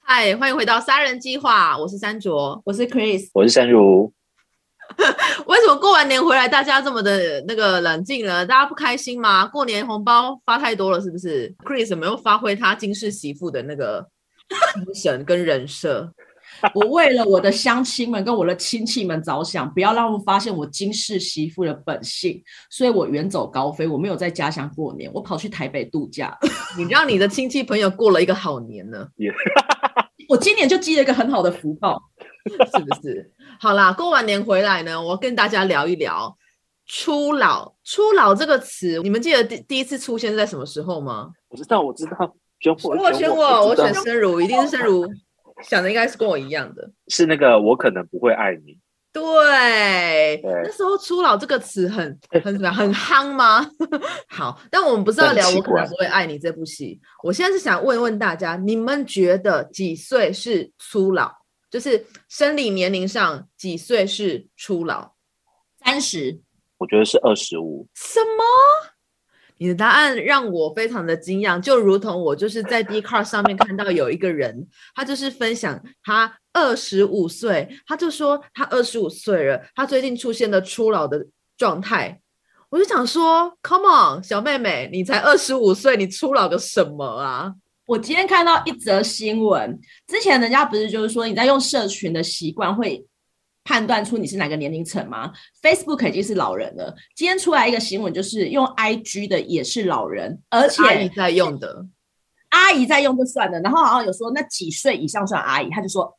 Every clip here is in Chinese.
嗨，欢迎回到杀人计划，我是山卓， 我是 Chris， 我是山如。 为什么过完年回来大家这么的冷静了？大家不开心吗？过年红包发太多了是不是？ Chris 有没有发挥他金氏媳妇的那个精神跟人设？ 我为了我的乡亲们跟我的亲戚们着想，不要让他们发现我金氏媳妇的本性，所以我远走高飞，我没有在家乡过年，我跑去台北度假。 你让你的亲戚朋友过了一个好年呢。 我今年就积了一个很好的福报， 是不是？好啦，过完年回来呢，我跟大家聊一聊初老。初老这个词，你们记得第一次出现在什么时候吗？ 我知道， 选我，我选生如，一定是生如。想的应该是跟我一样的， 是那个我可能不会爱你。 对，那时候初老这个词很夯吗？好，但我们不是要聊我可能不会爱你这部戏。我现在是想问问大家，你们觉得几岁是初老？就是生理年龄上几岁是初老 ？30， 我觉得是25。 什么？你的答案让我非常的惊讶，就如同我就是在 Dcard 上面看到有一个人，他就是分享他25岁，他就说他25岁了，他最近出现了初老的状态。我就想说 Come on 小妹妹，你才25岁，你初老个什么啊？ 我今天看到一则新闻，之前人家不是就是说你在用社群的习惯会判断出你是哪个年龄层吗？ Facebook 已经是老人了，今天出来一个新闻，就是用 IG 的也是老人，而且阿姨在用的， 阿姨在用就算了，然后好像有说那几岁以上算阿姨，他就说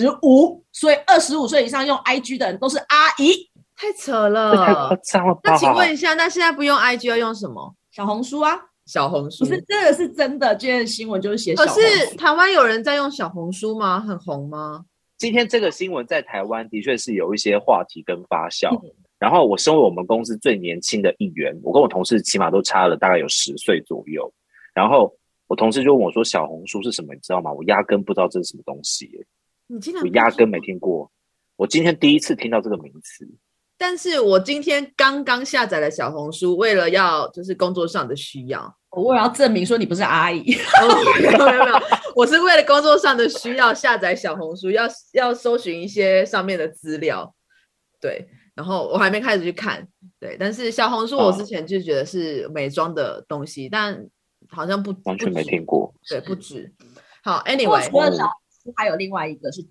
25，所以25岁以上用 IG 的人都是阿姨， 太扯了， 太夸张了吧？ 那请问一下，那现在不用 IG 要用什么？ 小红书啊， 小红书， 不是这个是真的，今天的新闻就是写小红书。 可是台湾有人在用小红书吗？很红吗？ 今天这个新闻在台湾的确是有一些话题跟发酵，然后我身为我们公司最年轻的一员，我跟我同事起码都差了大概有10岁左右，然后我同事就问我说小红书是什么你知道吗？我压根不知道这是什么东西耶， 你竟然我压根没听过，我今天第一次听到这个名词。 但是我今天刚刚下载了小红书，为了要就是工作上的需要， 我要证明说你不是阿姨。 没有，我是为了工作上的需要下载小红书，要搜寻一些上面的资料，对，然后我还没开始去看，对，但是小红书我之前就觉得是美妆的东西，但好像完全没听过， 对，不止。好 ，anyway， 除了小红书还有另外一个是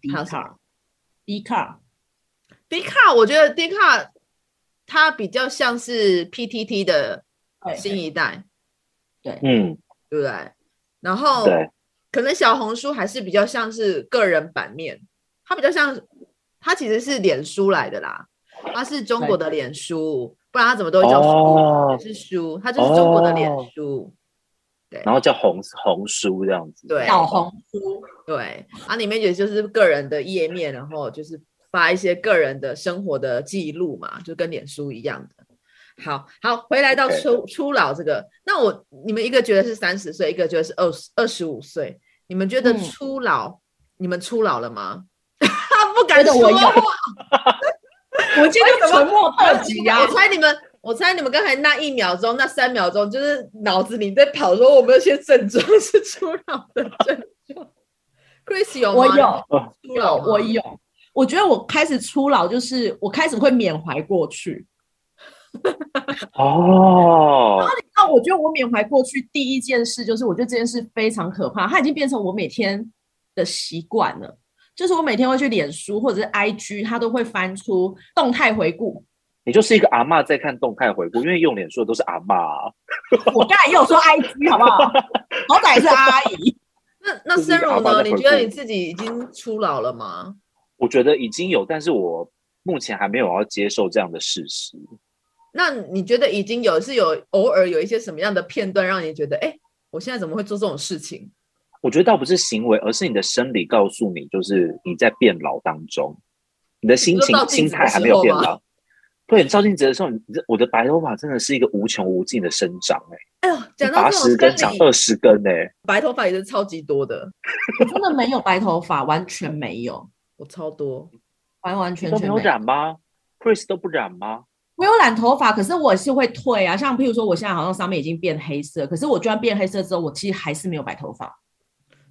Dcard， 我觉得 Dcard 它比较像是 PTT 的新一代， 对， 对不对？然后可能小红书还是比较像是个人版面，它比较像，它其实是脸书来的啦，它是中国的脸书，不然它怎么都会叫书，也是书，它就是中国的脸书，对， 然后叫红书这样子， 对， 小红书， 对，里面也就是个人的页面，然后就是发一些个人的生活的记录嘛，就跟脸书一样的。好，回来到初老这个，那你们一个觉得是30岁，一个觉得是25岁，你们觉得初老，你们初老了吗？他不敢说话。 我今天沉默特辑啊！ 我猜你们刚才那1秒钟、那3秒钟，就是脑子里在跑说我们有些症状是初老的症状。Chris 有吗？ 我有。我觉得我开始初老，就是我开始会缅怀过去。然后你知道，我觉得我缅怀过去第一件事就是，我觉得这件事非常可怕，它已经变成我每天的习惯了。就是我每天会去脸书或者是 IG， 它都会翻出动态回顾。 你就是一个阿嬷在看动态回顾，因为用脸书的都是阿嬷啊。 我刚才也有说 IG 好不好？好歹也是阿姨。 那生如呢？你觉得你自己已经初老了吗？ 我觉得已经有，但是我目前还没有要接受这样的事实。 那你觉得已经有是有偶尔有一些什么样的片段让你觉得我现在怎么会做这种事情？ 我觉得倒不是行为，而是你的生理告诉你，就是你在变老当中，你的心态还没有变老。对，你照镜子的时候，我的白头发真的是一个无穷无尽的生长讲到这种 80根长20根白头发也是超级多的。 我真的没有白头发，完全没有。 我超多， 完全都没有染吗 ？Chris 都不染吗？ 我有染头发，可是我是会退啊。像譬如说，我现在好像上面已经变黑色，可是我就算变黑色之后，我其实还是没有白头发。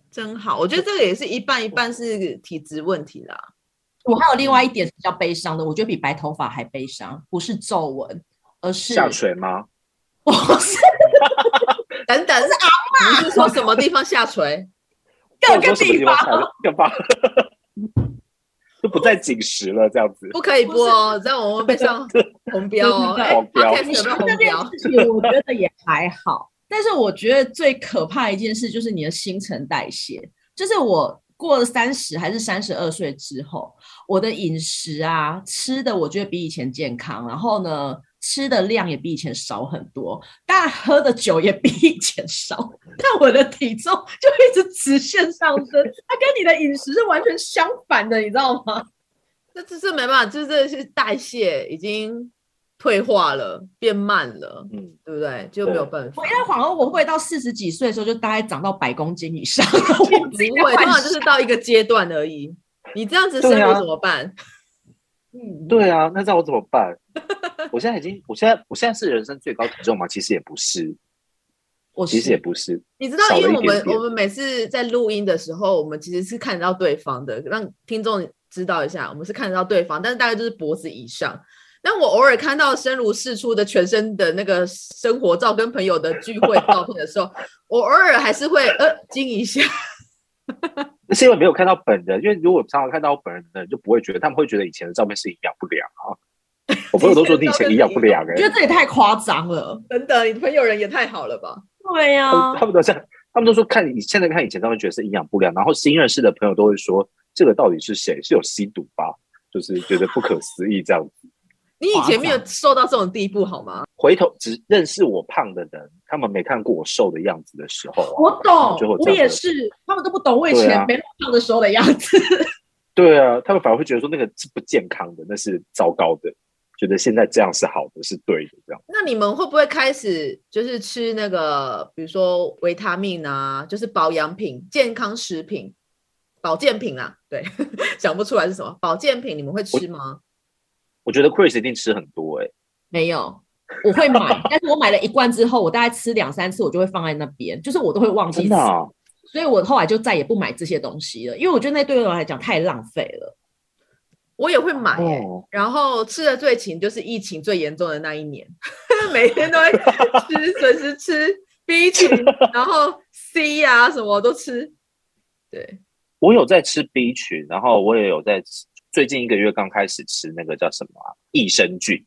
真好。我觉得这个也是一半一半是体质问题啦。 我还有另外一点是比较悲伤的，我觉得比白头发还悲伤，不是皱纹，而是下垂吗？ 不是， 等等，是阿嬷，你是说什么地方下垂？ 各个地方干嘛？就不再紧实了，这样子不可以播哦，这样我们被上红标哦。 黄标， 有没有红标？ 这件事情我觉得也还好，但是我觉得最可怕的一件事就是你的新陈代谢，就是我过了30还是32岁之后，我的饮食啊吃的我觉得比以前健康，然后呢吃的量也比以前少很多，当然喝的酒也比以前少，但我的体重就一直直线上升，它跟你的饮食是完全相反的，你知道吗？ 这是没办法，就是这是代谢已经退化了，变慢了，对不对？就没有办法。 我因为恍惚我会到40几岁的时候就大概长到100公斤以上， 不会，通常就是到一个阶段而已。你这样子生活怎么办？ 对啊，那这样我怎么办？我现在是人生最高体重吗？其实也不是，其实也不是。 你知道，因为我们每次在录音的时候，我们其实是看得到对方的，让听众知道一下，我们是看得到对方，但是大概就是脖子以上。但我偶尔看到生如释出的全身的那个生活照跟朋友的聚会照片的时候，我偶尔还是会惊一下。 那是因为没有看到本人，因为如果常常看到我本人的人，就不会觉得，他们会觉得以前的照片是营养不良啊。我朋友都说你以前营养不良我觉得这也太夸张了， 真的，你朋友人也太好了吧？ 对呀、 他们都说现在看以前照片觉得是营养不良，然后新认识的朋友都会说这个到底是谁？是有吸毒吧？就是觉得不可思议这样子。 你以前没有瘦到这种地步好吗？ 回头只认识我胖的人，他们没看过我瘦的样子的时候、 我懂，我也是，他们都不懂我以前没那么胖的时候的样子。 对啊，他们反而会觉得说那个是不健康的，那是糟糕的，觉得现在这样是好的，是对的这样。 那你们会不会开始就是吃那个，比如说维他命啊，就是保养品、健康食品、保健品啊？对，想不出来是什么保健品，你们会吃吗？ 我觉得 Chris 一定吃很多没有，我会买，但是我买了1罐之后，我大概吃2-3次，我就会放在那边，就是我都会忘记吃。 真的啊？ 所以我后来就再也不买这些东西了，因为我觉得那对我来讲太浪费了。 我也会买然后吃的最勤就是疫情最严重的那一年，每天都会吃，准时吃 B 群，然后 C 啊什么都吃。对， 我有在吃 B 群，然后我也有在吃，最近1个月刚开始吃那个叫什么益生菌。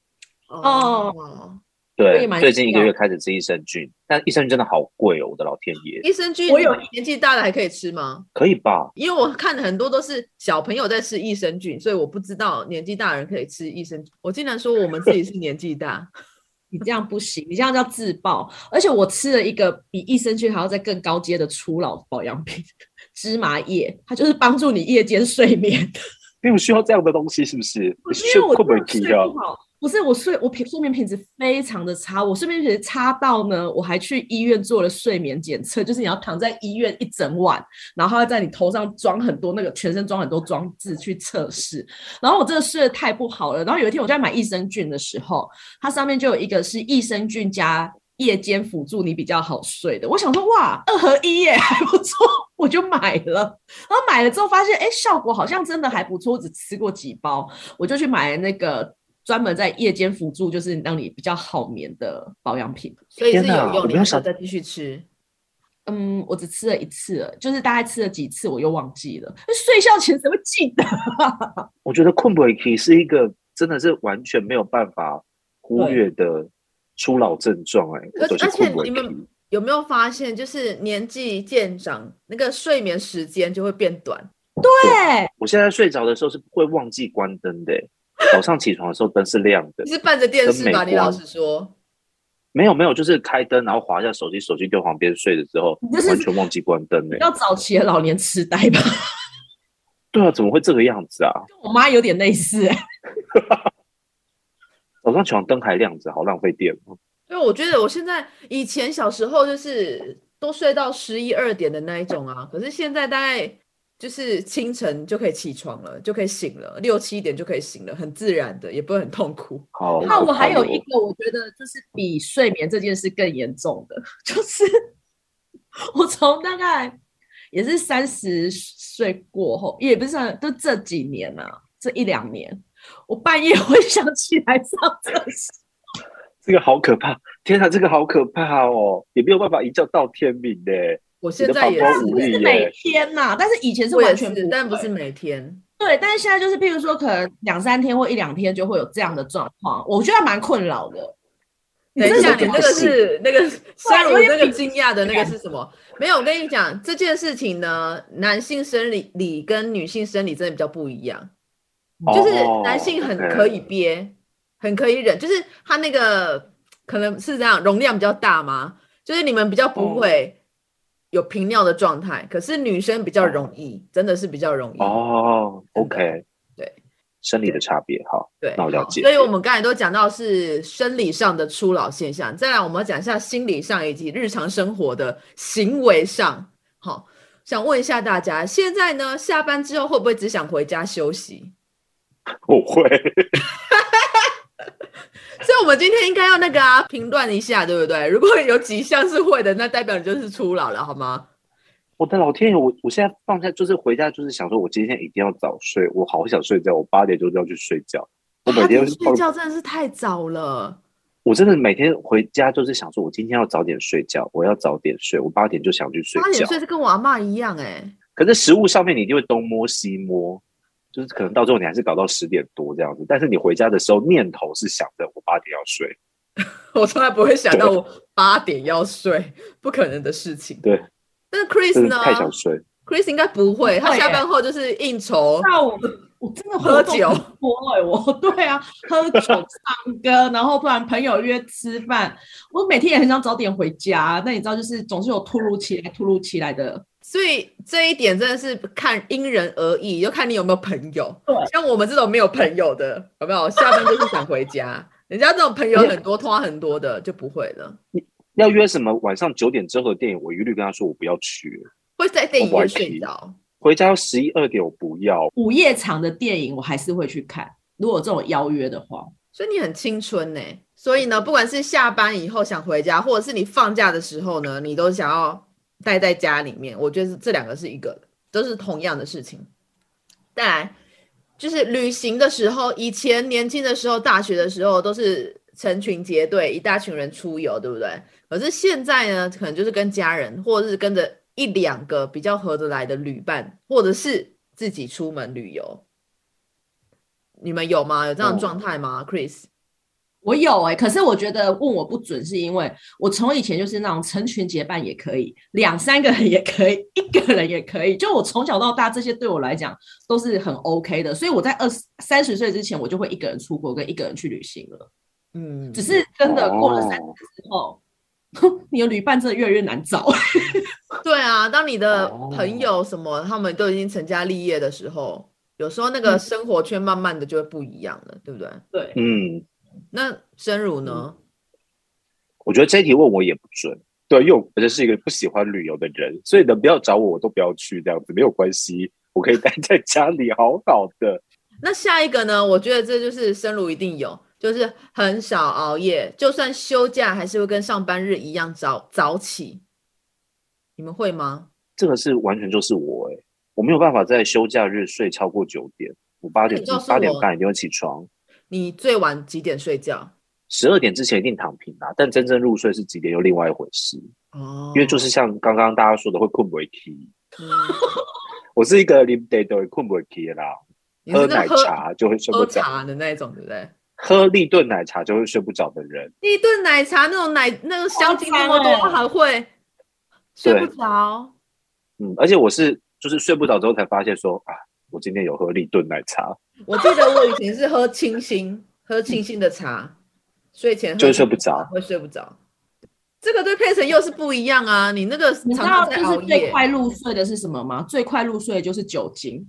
对，最近1个月开始吃益生菌，但益生菌真的好贵哦，我的老天爷！ 益生菌，年纪大的还可以吃吗？ 可以吧？ 因为我看很多都是小朋友在吃益生菌，所以我不知道年纪大的人可以吃益生菌。我竟然说我们自己是年纪大， 你这样不行，你这样叫自爆。而且我吃了一个比益生菌还要再更高阶的初老保养品——芝麻叶，它就是帮助你夜间睡眠的。 你有需要这样的东西是不是？ 因为我睡不好。不是我睡眠品质非常的差，我睡眠品质差到呢，我还去医院做了睡眠检测，就是你要躺在医院1整晚，然后他在你头上装很多那个全身装很多装置去测试，然后我真的睡得太不好了。然后有一天我在买益生菌的时候，它上面就有一个是益生菌加夜间辅助你比较好睡的，我想说哇2合1耶，还不错，我就买了。然后买了之后发现效果好像真的还不错，我只吃过几包，我就去买了那个专门在夜间辅助，就是让你比较好眠的保养品， 所以是有用，你还想再继续吃？ 我只吃了1次了，就是大概吃了几次我又忘记了。睡觉前谁会记得我觉得困不起是一个真的是完全没有办法忽略的初老症状而且你们有没有发现，就是年纪渐长，那个睡眠时间就会变短？ 对， 我现在睡着的时候是会忘记关灯的早上起床的时候灯是亮的。 你是伴着电视吧？你老实说。 没有，就是开灯，然后滑一下手机，手机丢旁边睡的时候，完全忘记关灯要早期的老年痴呆吧？ 对啊，怎么会这个样子啊？ 跟我妈有点类似早上起床灯还亮着，好浪费电哦。 因为我觉得我现在以前小时候就是都睡到11、12点的那一种啊，可是现在大概就是清晨就可以起床了，就可以醒了，6、7点就可以醒了，很自然的，也不会很痛苦。 好， 那我还有一个我觉得就是比睡眠这件事更严重的，就是我从大概也是30岁过后，也不是就这几年啊，这1-2年，我半夜会想起来上厕所。 这个好可怕！天哪，这个好可怕哦，也没有办法一觉到天明的。 我现在也是每天呐，但是以前是完全不会， 但不是每天。 对，但是现在就是，譬如说，可能2-3天或1-2天就会有这样的状况，我觉得蛮困扰的。 等一下，你那个是那个山如那个惊讶的那个是什么？没有，我跟你讲这件事情呢，男性生理跟女性生理真的比较不一样，就是男性很可以憋，很可以忍，就是他那个可能是这样，容量比较大吗？就是你们比较不会有频尿的状态，可是女生比较容易，真的是比较容易。 OK， 对，生理的差别，好， 对， 那我了解。 所以我们刚才都讲到是生理上的初老现象，再来我们要讲一下心理上以及日常生活的行为上。好，想问一下大家，现在呢下班之后会不会只想回家休息？ 我会。 所以我们今天应该要那个评断一下，对不对？如果有几项是会的，那代表你就是初老了，好吗？ 我的老天爷，我现在放假就是回家，就是想说，我今天一定要早睡，我好想睡觉，我8点就要去睡觉。我每天睡觉真的是太早了。 我真的每天回家就是想说，我今天要早点睡觉，我要早点睡，我8点就想去睡觉。 8点睡是跟我阿嬷一样可是食物上面你一定会东摸西摸，就是可能到最后你还是搞到10点多这样子。但是你回家的时候念头是想着我8点要睡。 我从来不会想到我8点要睡，不可能的事情。 对。 但是 Chris 呢？ 太想睡。 Chris 应该不会，他下班后就是应酬。 那我真的喝酒我对啊，喝酒唱歌，然后不然朋友约吃饭，我每天也很想早点回家。但你知道，就是总是有突如其来的。 所以这一点真的是看因人而异，就看你有没有朋友。 对， 像我们这种没有朋友的，有没有下班就是想回家？人家这种朋友很多，通话很多的就不会了。 要约什么晚上9点之后的电影，我一律跟他说我不要去， 会在电影院睡着。 回家要11、2点，我不要。 午夜场的电影我还是会去看，如果这种邀约的话。 所以你很青春呢。所以呢，不管是下班以后想回家，或者是你放假的时候呢，你都想要待在家里面。我觉得这2个是一个，都是同样的事情。再来就是旅行的时候，以前年轻的时候，大学的时候都是成群结队，一大群人出游，对不对？可是现在呢，可能就是跟家人，或者是跟着1-2个比较合得来的旅伴，或者是自己出门旅游。你们有吗？有这样的状态吗？Chris？ 我有可是我觉得问我不准，是因为我从以前就是那种成群结伴也可以，2-3个人也可以，1个人也可以，就我从小到大这些对我来讲都是很 OK 的，所以我在30岁之前我就会1个人出国跟1个人去旅行了。只是真的过了30之后，你的旅伴真的越来越难找。 对啊，当你的朋友什么他们都已经成家立业的时候，有时候那个生活圈慢慢的就会不一样了，对不对？ 对， 那生如呢？ 我觉得这一题问我也不准，对，因为我本身是一个不喜欢旅游的人，所以呢，不要找我，我都不要去，这样子没有关系，我可以待在家里好好的。 那下一个呢？我觉得这就是生如一定有，就是很少熬夜，就算休假还是会跟上班日一样早起。你们会吗？ 这个是完全就是我我没有办法在休假日睡超过9点，我8点半一定会起床。 你最晚几点睡觉 ？12点之前一定躺平啦，但真正入睡是几点又另外一回事。因为就是像刚刚大家说的会困不起。我是一个临得都会困不起的啦，喝奶茶就会睡不着。 喝茶的那种，对不对？ 喝立顿奶茶就会睡不着的人。 立顿奶茶那种那个香精那么多，还会睡不着。 而且我是就是睡不着之后才发现说我今天有喝立顿奶茶。 我记得我以前是喝清新的茶，睡前就睡不着， 会睡不着。这个对配成又是不一样啊！你那个常常在熬夜。 就是最快入睡的是什么吗？最快入睡的就是酒精。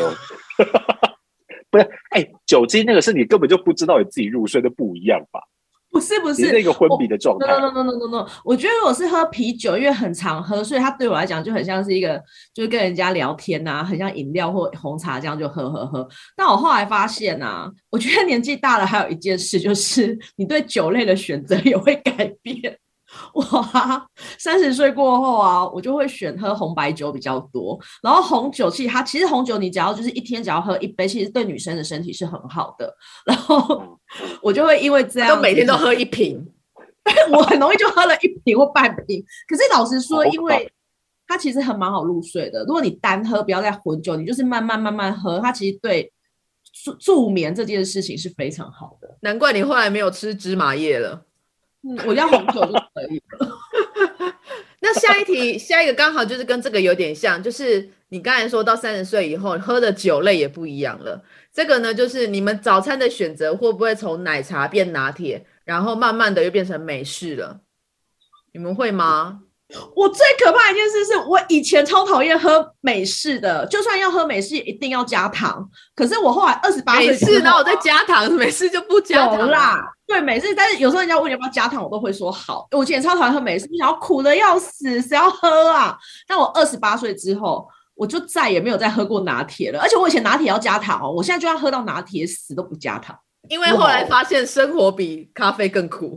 不是，酒精那个是你根本就不知道你自己入睡的不一样吧？ 不是你是那个昏迷的状态。 No， 我觉得如果是喝啤酒，因为很常喝，所以它对我来讲就很像是一个，就是跟人家聊天啊，很像饮料或红茶这样就喝。但我后来发现我觉得年纪大了还有一件事，就是你对酒类的选择也会改变。 我30岁过后啊，我就会选喝红白酒比较多。然后红酒其实红酒你只要就是一天只要喝1杯，其实对女生的身体是很好的。然后我就会因为这样， 就每天都喝1瓶， 我很容易就喝了1瓶或半瓶。可是老实说，因为它其实蛮好入睡的。如果你单喝，不要再混酒，你就是慢慢喝，它其实对助眠这件事情是非常好的。 难怪你后来没有吃芝麻叶了。 我要红酒就可以了。 那下一个刚好就是跟这个有点像，就是你刚才说到30岁以后喝的酒类也不一样了。这个呢，就是你们早餐的选择会不会从奶茶变拿铁，然后慢慢的又变成美式了？你们会吗？ 我最可怕的一件事是我以前超讨厌喝美式的，就算要喝美式一定要加糖。可是我后来28岁美式然后我再加糖，美式就不加糖啦。对美式，但是有时候人家问你要不要加糖，我都会说好。我以前超讨厌喝美式，想要苦的要死，谁要喝啊？但我28岁之后，我就再也没有再喝过拿铁了。而且我以前拿铁要加糖哦，我现在就要喝到拿铁死都不加糖， 因为后来发现生活比咖啡更苦。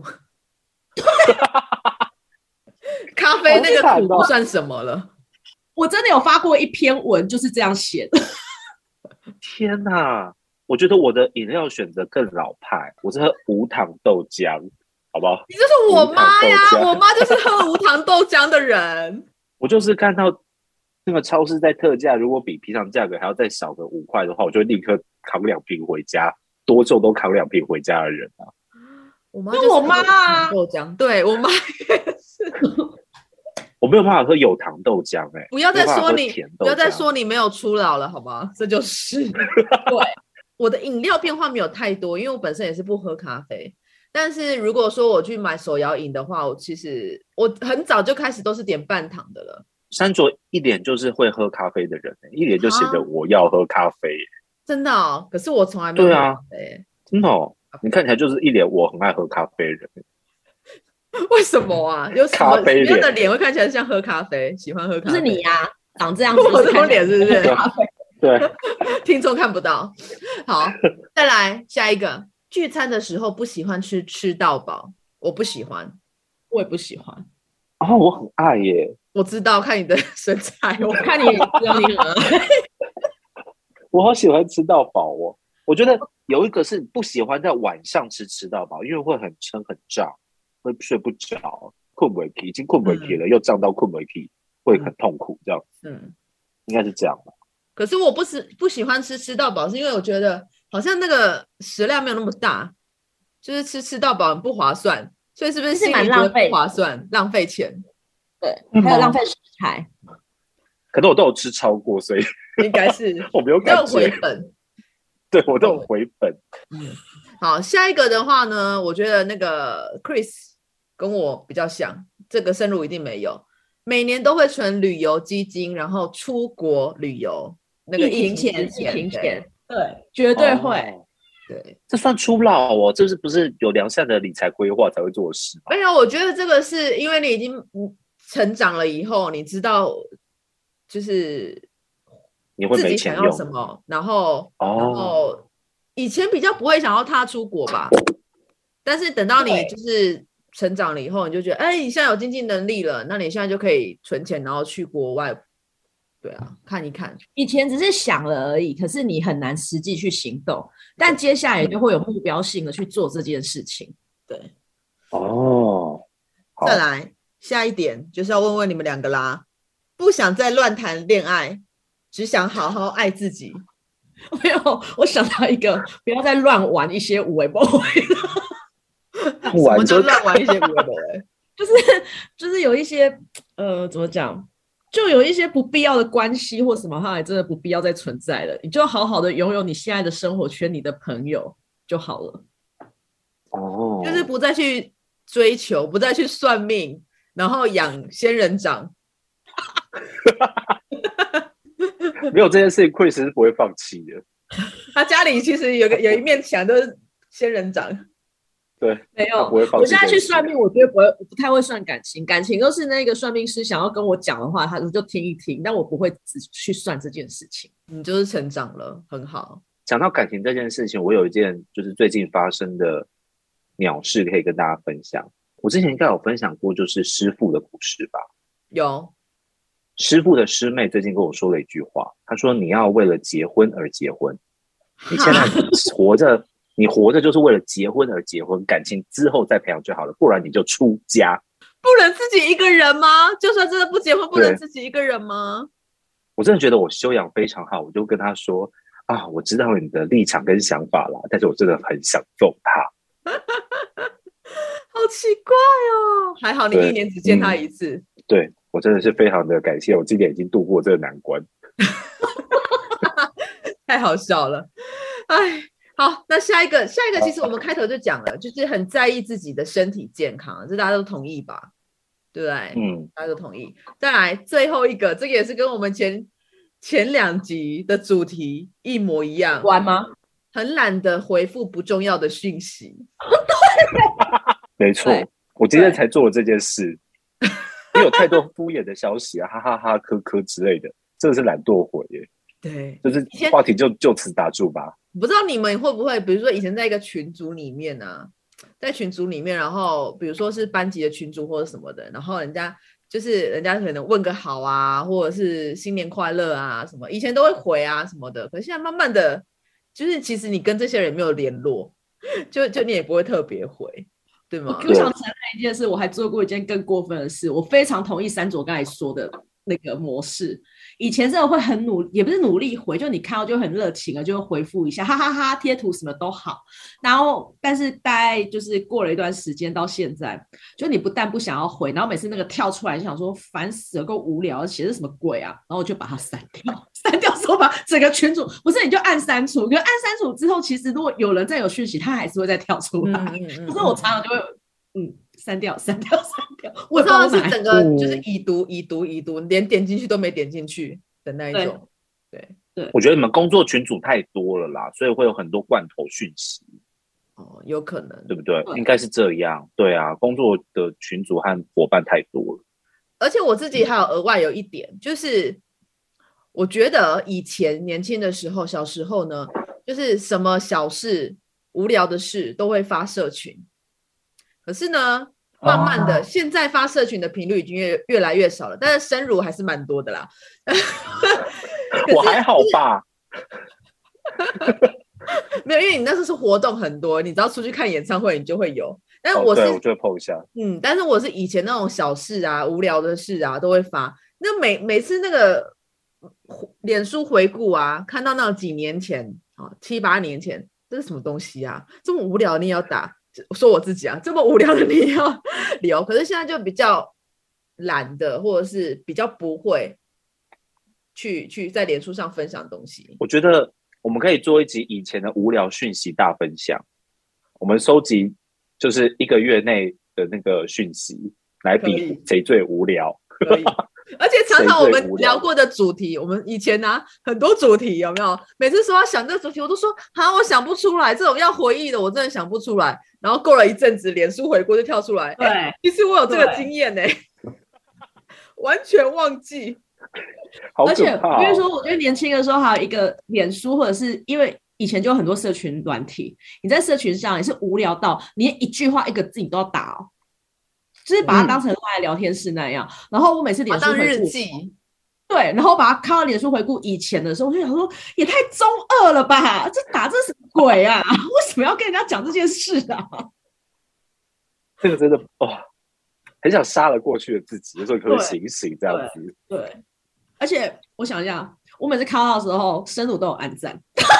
咖啡那个苦不算什么了。 我真的有发过一篇文就是这样写的。 天哪，我觉得我的饮料选择更老派，我是喝无糖豆浆，好不好？ 你就是我妈呀，我妈就是喝无糖豆浆的人。 我就是看到那个超市在特价，如果比平常价格还要再少个5块的话，我就会立刻扛2瓶回家，多重都扛2瓶回家的人啊。 我妈就是喝无糖豆浆，对我妈也是。 我没有办法喝有糖豆浆， 不要再说你没有初老了好吗？这就是对我的饮料变化没有太多，因为我本身也是不喝咖啡。但是如果说我去买手摇饮的话，其实我很早就开始都是点半糖的了。 山卓一脸就是会喝咖啡的人，一脸就写着我要喝咖啡。 真的哦？可是我从来没有喝咖啡。 真的哦？你看起来就是一脸我很爱喝咖啡的人。 为什么啊？有什么样的脸会看起来像喝咖啡？喜欢喝咖啡？ 不是你呀，长这样子。 我这种脸是不是？ 对， 听众看不到。好，再来下一个。聚餐的时候不喜欢吃到饱，我不喜欢， 我也不喜欢。 哦，我很爱耶。 我知道，看你的身材，我看你也知道你很爱。 我好喜欢吃到饱哦。我觉得有一个是不喜欢在晚上吃到饱，因为会很撑很胀。会睡不着，困不起，已经困不起了，又胀到困不起，会很痛苦，这样。应该是这样吧。 可是我不喜欢吃到饱，是因为我觉得好像那个食量没有那么大，就是吃到饱很不划算，所以是不是蛮浪费？ 不划算，浪费钱。 对，还有浪费食材。 可能我都有吃超过，所以应该是我没有感觉。 回本。 对，我都有回本。 好，下一个的话呢，我觉得那个 Chris 跟我比较像，这个深入一定没有。每年都会存旅游基金，然后出国旅游，那个疫情前， 对，绝对会。 对， 这算初老哦，这不是有良善的理财规划才会做的事吗？ 没有，我觉得这个是因为你已经成长了以后，你知道就是你会没钱用自己想要什么，然后以前比较不会想要踏出国吧，但是等到你就是成长了以后，你就觉得哎，你现在有经济能力了，那你现在就可以存钱，然后去国外。对啊，看一看。 以前只是想了而已，可是你很难实际去行动。但接下来就会有目标性的去做这件事情。对， 再来下一点就是要问问你们两个啦，不想再乱谈恋爱，只想好好爱自己。 没有，我想到一个，不要再乱玩一些无为不为的。什么叫乱玩一些无为不为？ 就是有一些怎么讲？就有一些不必要的关系或什么，它真的不必要再存在了。你就好好的拥有你现在的生活圈，你的朋友就好了。 就是不再去追求，不再去算命，然后养仙人掌。 没有这件事情，Chris是不会放弃的。 他家里其实有一面墙都是仙人掌。 对， 没有。我现在去算命，我觉得不太会算感情，感情都是那个算命师想要跟我讲的话，他就听一听，但我不会只去算这件事情。 你就是成长了，很好。 讲到感情这件事情，我有一件就是最近发生的鸟事可以跟大家分享。 我之前应该有分享过，就是师父的故事吧。 有师父的师妹最近跟我说了一句话，她说：“你要为了结婚而结婚，你现在活着，你活着就是为了结婚而结婚，感情之后再培养就好了，不然你就出家。” 不能自己一个人吗？就算真的不结婚，不能自己一个人吗？ 我真的觉得我修养非常好，我就跟他说啊，我知道你的立场跟想法啦，但是我真的很想揍他。 好奇怪哦，还好你一年只见他一次。 对，我真的是非常的感谢，我今年已经度过这个难关。 太好笑了，哎，好，那下一个其实我们开头就讲了，就是很在意自己的身体健康，这大家都同意吧？对不对？大家都同意。再来最后一个，这个也是跟我们前2集的主题一模一样。 玩吗？ 很懒得回复不重要的讯息。 没错，我今天才做了这件事，因为有太多敷衍的消息啊，哈哈哈、科科之类的，真的是懒惰回耶。 对， 就是话题就此打住吧。 不知道你们会不会，比如说以前在一个群组里面啊，在群组里面，然后比如说是班级的群组或者什么的，然后人家可能问个好啊，或者是新年快乐啊什么，以前都会回啊什么的，可是现在慢慢的，就是其实你跟这些人没有联络，就你也不会特别回，对吗？ 我想承认一件事，我还做过一件更过分的事，我非常同意三佐刚才说的那个模式。以前真的会很也不是努力回，就你看到就很热情了，就会回复一下，哈哈哈，贴图什么都好。然后，但是大概就是过了一段时间到现在，就你不但不想要回，然后每次那个跳出来就想说烦死了，够无聊，写的什么鬼啊？然后我就把它删掉，删掉之后把整个群组不是你就按删除，可是按删除之后，其实如果有人再有讯息，他还是会再跳出来。可是我常常就会删掉。 我知道是整个就是已读，连点进去都没点进去的那一种。对， 我觉得你们工作群组太多了啦，所以会有很多罐头讯息。 有可能， 对不对？应该是这样。对啊，工作的群组和伙伴太多了。 而且我自己还有额外有一点，就是我觉得以前年轻的时候，小时候呢，就是什么小事、无聊的事都会发社群。可是呢，慢慢的，现在发社群的频率已经越来越少了，但是深入还是蛮多的啦。 我还好吧。 没有，因为你那时候是活动很多，你只要出去看演唱会，你就会有。但是我就会 po 一下。 但是我是以前那种小事啊、无聊的事啊，都会发。那每次那个脸书回顾啊，看到那几年前7、8年前，这是什么东西啊？这么无聊你也要打？说我自己啊，这么无聊的你也要留？可是现在就比较懒的，或者是比较不会去在脸书上分享东西。 我觉得我们可以做一集以前的无聊讯息大分享，我们收集就是1个月内的那个讯息来比谁最无聊。 可以。而且常常我们聊过的主题，我们以前很多主题有没有？每次说要想这个主题，我都说我想不出来，这种要回忆的我真的想不出来。然后过了一阵子，脸书回顾就跳出来，对，其实我有这个经验完全忘记。 好可怕。 而且我跟你说，我觉得年轻的时候还有一个脸书，或者是因为以前就有很多社群软体，你在社群上也是无聊到你一句话1个字你都要打就是把它当成LINE聊天室那样。然后我每次脸书回顾当日记， 对，然后把它看到脸书回顾以前的时候，我就想说也太中二了吧，这打这什么鬼啊？为什么要跟人家讲这件事啊？ 这个真的很想杀了过去的自己，有时候可以醒醒这样子。 对，而且我想一下，我每次看到的时候，深入都有按赞。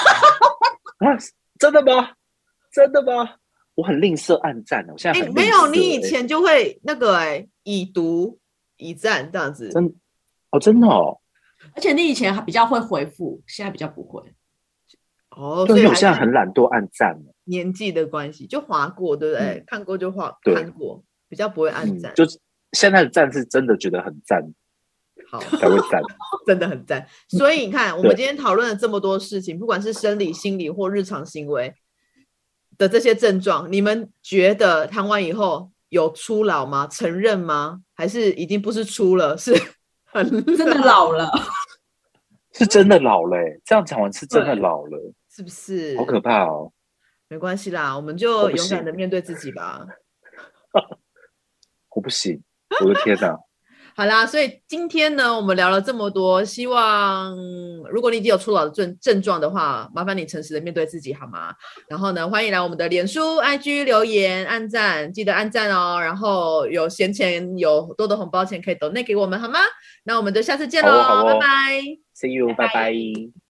真的吗？真的吗？我很吝啬按赞，我现在很吝啬。 没有，你以前就会那个已读已赞这样子。 真的哦。 而且你以前还比较会回复，现在比较不会。 所以我现在很懒惰按赞。 年纪的关系，就滑过，对不对？看过就看过，比较不会按赞。 就是现在的赞是真的觉得很赞， 好才会赞， 真的很赞。所以你看，我们今天讨论了这么多事情，不管是生理、心理或日常行为的这些症状，你们觉得谈完以后有初老吗？承认吗？还是已经不是初了，是很真的老了？ 是真的老了这样讲完是真的老了， 是不是？ 好可怕哦！ 没关系啦，我们就勇敢的面对自己吧。 我不行，我的天哪！ 好啦，所以今天呢，我们聊了这么多，希望如果你已经有初老的症状的话，麻烦你诚实的面对自己好吗？然后呢，欢迎来我们的脸书、IG 留言、按赞，记得按赞哦。然后有闲钱、有多的红包钱可以donate给我们好吗？那我们就下次见喽，拜拜 ，See you，拜拜。